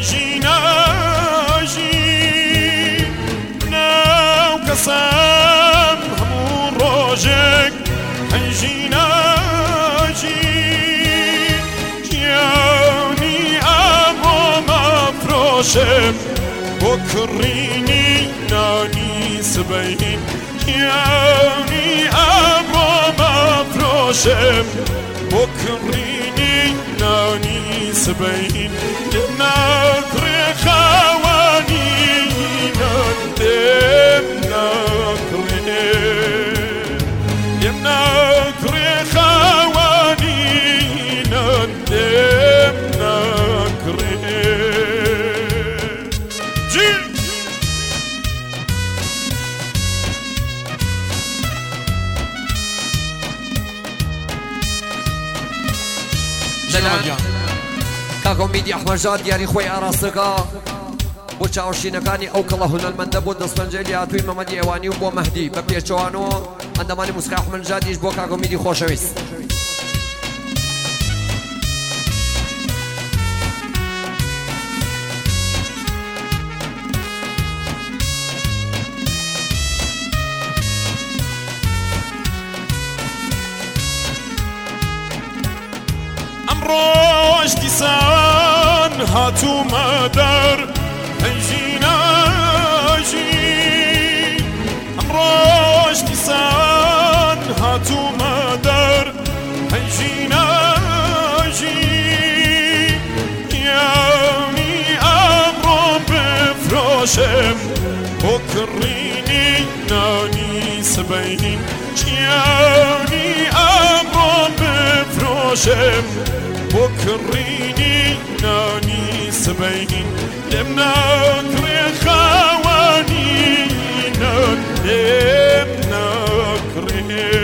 ژیناژی ناو کەسان هەموو ڕۆژێک ژیناژی گیانی ئەمڕۆ مەفرۆشم بۆ کڕینی نانی سبەین گیانی ئەمڕۆ مەفرۆشم بۆ کڕینی نانی سبەین ناکڕێ خاوانی نەندێم ناکڕێ لێم ناکڕێ خاوانی نەندێم ناکڕێ کاکۆ میدی ئەحمەدجان دیاری خۆی ئاراستەکە بۆ چاوەشینەکانی ئەو کەڵە هونەرمەندە بۆ دەستپەنجەی هاتووی مەمەدی ئێوانی و بۆ مەهدی بە پێچەوانەوە ئەندەمانی موسیقای ئەحمەدجانیش بۆ کاکۆ میدی خۆشەویست ڕۆژ دیسان هاتوومە دەر ژیناژی ڕۆژ دیسان هاتوومە دەر ژیناژی گیانی ئەمڕۆ بفرۆشم بۆ کڕینی نانی سبەین گیانی ئەمڕۆ بفرۆشم بۆ کڕینی نانی سبەین لێم ناکڕێ خاوانی نان لێم ناکڕێ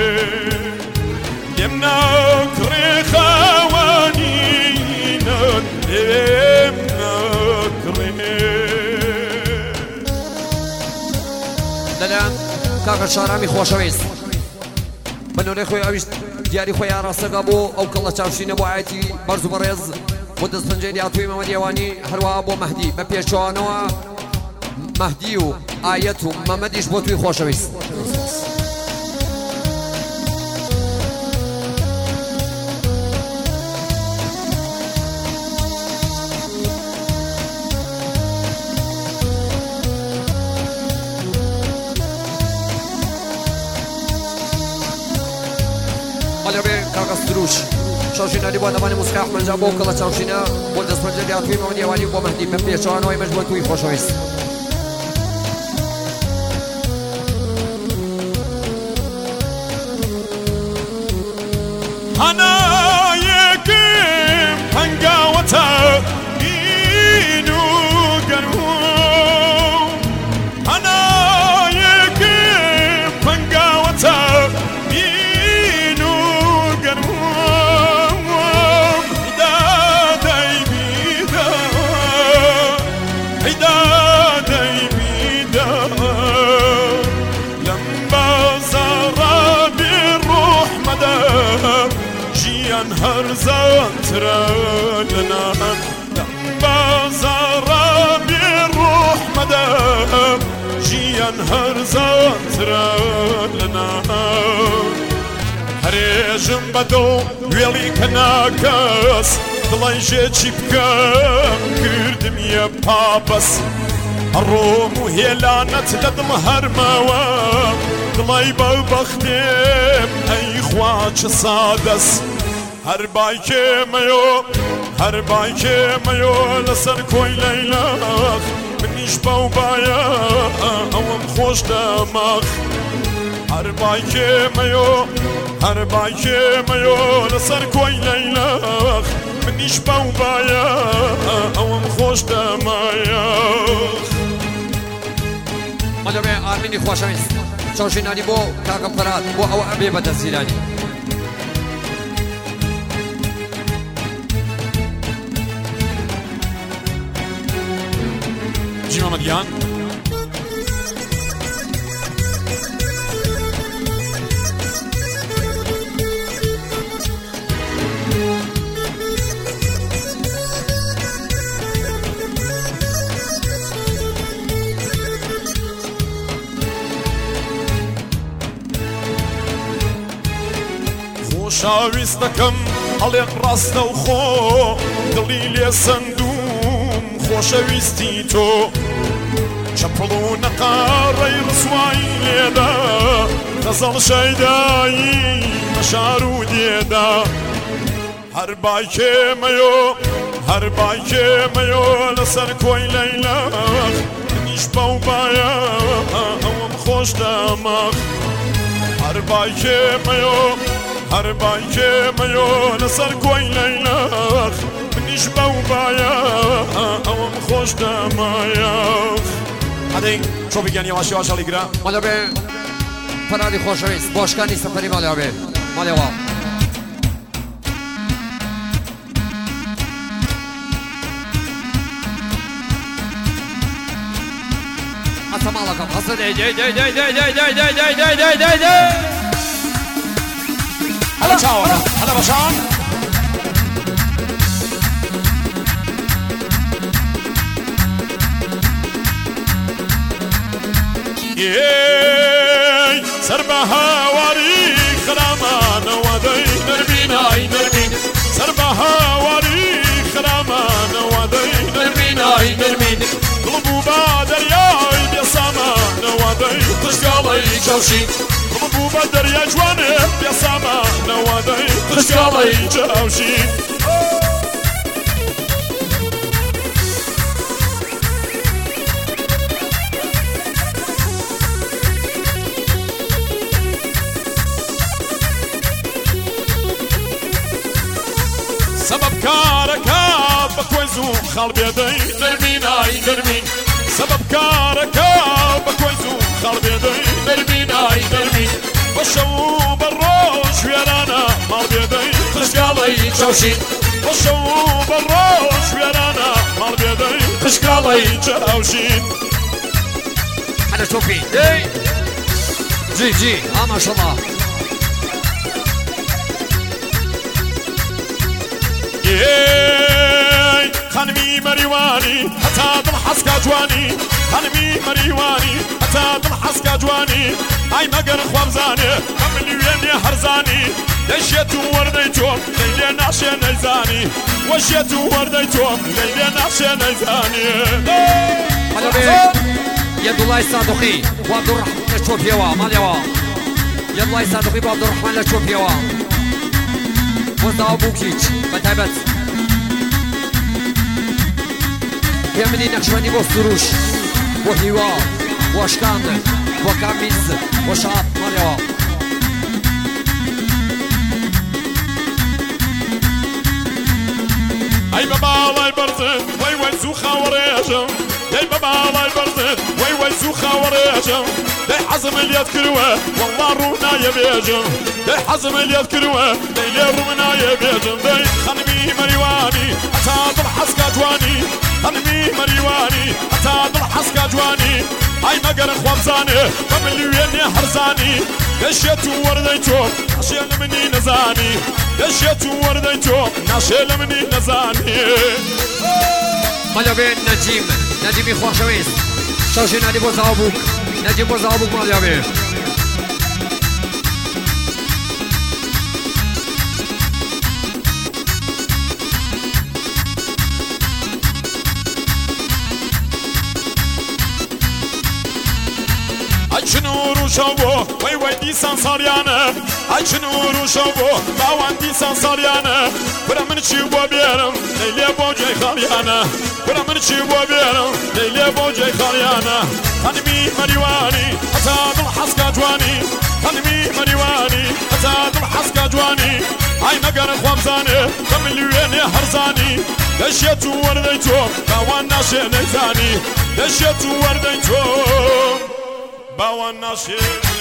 لێم ناکڕێ خاوانی نان لێم ناکڕێ لەلایەن کاکە شارامی خۆشەویست بەنۆرەی خۆی ئەویش دیاری خۆی ئاراستەکە بۆ ئەو کەڵە چاوشینە بۆ ئاەتی بەرز و بەڕێز بۆ دەستپەنجەی هاتووی مەمەدی ئێوانی هەروەها بۆ مەهدی بە پێچەوانەوە مەهدی و ئایەت و مەمەدیش بۆ توی خۆشەویست کاکە سروش چاوشینانی بۆ ئەندەمانی موسیقای ئەحمەدجان بۆ کەڵە چاوشینە بۆ دەستپەنجەی هاتووی مەمەدی ئێوانی بۆ مەهدی بە پێچەوانەوەی مەش بۆ توی خۆشەویست هەنایەکم هەنگاوەتە بین و گەرموم هەنایەکم هەنگاوەتە بین و گەرموم هیدادەی بیدا هیدادەی بیدا لەم بازاڕە بێڕۆح مەدە ژیان هەرزانترە لەنام لەم بازاڕە بێڕۆح مەدە ژیان هەرزانترە لەنام هەرێژم بەدڵ وێڵی کە ناکەس دڵی ژێکی بکەم کردمیە پاپەس هەڕۆم و هێلانەت لە دڵ هەرمەوە دڵی بەبەختێم ئەی خوا چه سادەس هەر بایکێمەیۆ هەر بایکێمەیۆ لەسەر کۆی لەیلاخ منیش بەو بایە ئەوم خۆش دەماخ هەر بایکێمەیۆ هەر بایکێمەیۆ لەسەر کۆی لەیلاخ منیش بەو بایە ئەوم خۆش دەمایەخ مەلەبێ ئارمینی خۆشەویست چاوشینانی بۆ کاکە پەرات بۆ ئەوە ئەبێ بەدەستگیرانی جیمەمەدیان خۆشەویستەکەم هەڵێک ڕاستە و خۆ دڵی لێ سندوم خۆشەویستی تۆ چەپڵ و نەقاڕەی ڕسوایی لێدا غەزەڵ شەیدایی مەشار و دێدا هەر بایکێمەیۆ هەر بایکێمەیۆ لەسەر کۆی لەیلاخ منیش بەو بایە ئەوەم خۆش دەمەخ هەر بایکێمەیۆ هەر بایکێمەیۆ لەسەر کۆی لەیلاخ منیش بەو بایە ئەوەم خۆش دەمایەخ هەدەی چۆ بگەن یەواش یەواش هەڵیگرە ماڵێ بێ پەرادی خۆشەویست بۆشکانی سەفەری ماڵێ بێ ماڵێوە حەسە ماڵەکەم حەسە دەی هەڵە چاوەڕە هەڵە بەشان سەر بە هاواری خرامانەوە دەی نەربینای نەربین سەر بە هاواری خرامانەوە دەی نەربینای نەربین دڵ بوو بە دەریای بێسامانەوە دەی تشکاڵی چاوشین دڵ بوو بە دەریای جوانێ بێسامانەوە دەی تشکاڵی چاوشین سبب كاركا بكويزو خال بيدي نرميناي نرمين سبب كاركا بكويزو خال بيدي نرميناي نرمين بشو بالروش ويرانا مال بيدي خشقالي جوشين بشو بالروش ويرانا مال بيدي خشقالي جوشين على توفي جي ما شاء الله خانمي مريواني حتى ضل حسكا جواني خانمي مريواني حتى ضل حسكا جواني اي مقر خوامزاني قبل ويني هرزاني دشيتو ورديتوم ليلي نعشي نيزاني وشيتو ورديتوم ليلي نعشي نيزاني هلا بي يد الله صادقي وعبد الرحمن لشوفيوا ماليوا يد الله صادقي وعبد الرحمن لشوفيوا وزاو بوكيج بتابت يا مني نقشبندي بو سروش وهيوا واشكاند وكاميز وشعب ماليوا اي بابا الله يبرزن وي وي زوخا وريجم اي بابا الله يبرزن وي وي زوخا وريجم دي حزم اللي يذكروه والله رونا يبيجم دي حزم اللي يذكروه دي رونا يبيجم دي خنمي مريواني حتى ضل حسكا جواني خنمي مريواني حتى ضل حسكا جواني اي مقر خوامزاني قبل ويني هرزاني دشيتو ورديتو ناشيل مني نزاني دشيتو ورديتو ناشيل مني نزاني مالا بين نجيمي خوشويست شوشي نادي بو زاوبوك نجيب بو زاوبوك مالا بين نور وشوبو وي وي ديسان صاريانا ايش نور وشوبو باوان ديسان صاريانا برا من تشيبو بيرم ليلي بوجي خاليانا برا من تشيبو بيرم ليلي بوجي خاليانا خانمي مريواني حتى ضل حسكا جواني خانمي مريواني حتى ضل حسكا جواني اي مقر خوامزاني قبل ويني هرزاني دشيتو ورديتو باوان ناشي نيزاني دشيتو ورديتو باوان ناشي